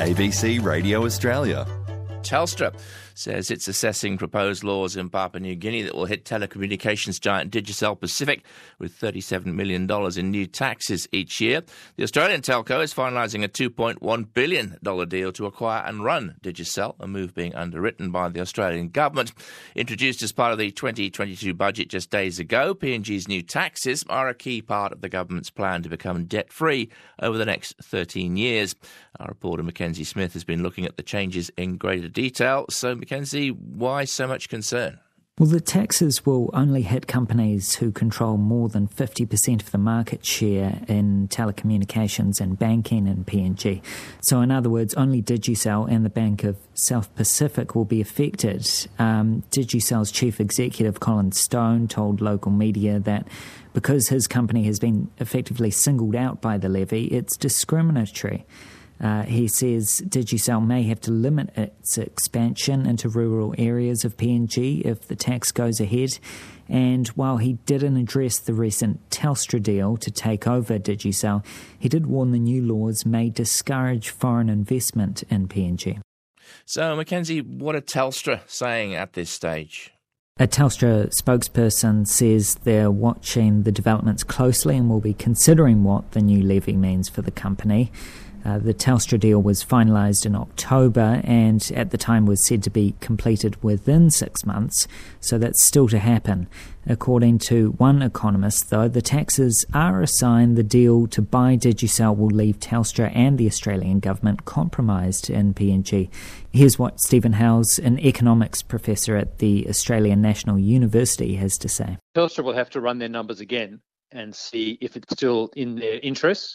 ABC Radio Australia. Telstra says it's assessing proposed laws in Papua New Guinea that will hit telecommunications giant Digicel Pacific with $37 million in new taxes each year. The Australian telco is finalising a $2.1 billion deal to acquire and run Digicel, a move being underwritten by the Australian government. Introduced as part of the 2022 budget just days ago, PNG's new taxes are a key part of the government's plan to become debt-free over the next 13 years. Our reporter Mackenzie Smith has been looking at the changes in greater detail. So, Mackenzie, why so much concern? Well, the taxes will only hit companies who control more than 50% of the market share in telecommunications and banking in PNG. So, in other words, only Digicel and the Bank of South Pacific will be affected. Digicel's chief executive, Colin Stone, told local media that because his company has been effectively singled out by the levy, it's discriminatory. He says Digicel may have to limit its expansion into rural areas of PNG if the tax goes ahead. And while he didn't address the recent Telstra deal to take over Digicel, he did warn the new laws may discourage foreign investment in PNG. So, Mackenzie, what are Telstra saying at this stage? A Telstra spokesperson says they're watching the developments closely and will be considering what the new levy means for the company. The Telstra deal was finalised in October and at the time was said to be completed within 6 months, so that's still to happen. According to one economist, though, the taxes are a sign the deal to buy Digicel will leave Telstra and the Australian government compromised in PNG. Here's what Stephen Howes, an economics professor at the Australian National University, has to say. Telstra will have to run their numbers again and see if it's still in their interests.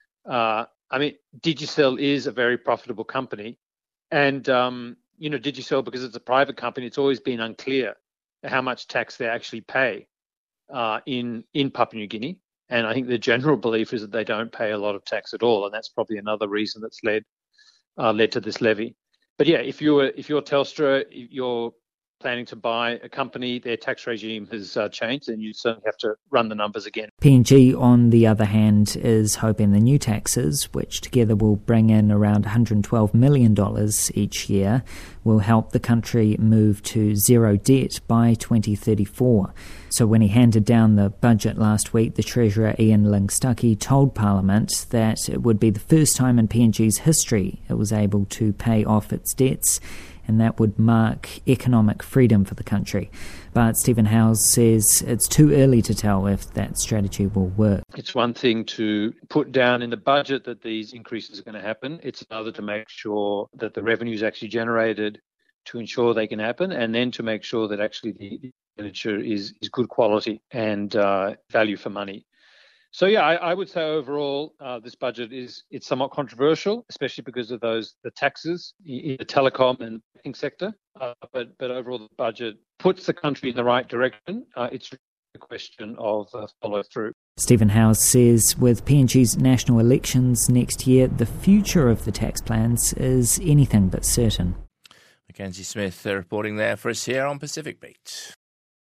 Digicel is a very profitable company. And, Digicel, because it's a private company, it's always been unclear how much tax they actually pay in Papua New Guinea. And I think the general belief is that they don't pay a lot of tax at all. And that's probably another reason that's led to this levy. But yeah, if you're Telstra, you're planning to buy a company, their tax regime has changed, and you certainly have to run the numbers again. PNG, on the other hand, is hoping the new taxes, which together will bring in around $112 million each year, will help the country move to zero debt by 2034. So when he handed down the budget last week, the Treasurer Ian Lingstucky told Parliament that it would be the first time in PNG's history it was able to pay off its debts, and that would mark economic freedom for the country. But Stephen Howes says it's too early to tell if that strategy will work. It's one thing to put down in the budget that these increases are going to happen. It's another to make sure that the revenue is actually generated to ensure they can happen, and then to make sure that actually the expenditure is good quality and value for money. So yeah, I would say overall this budget it's somewhat controversial, especially because of the taxes in the telecom and banking sector. But overall, the budget puts the country in the right direction. It's a question of follow through. Stephen Howes says with PNG's national elections next year, the future of the tax plans is anything but certain. Mackenzie Smith reporting there for us here on Pacific Beat.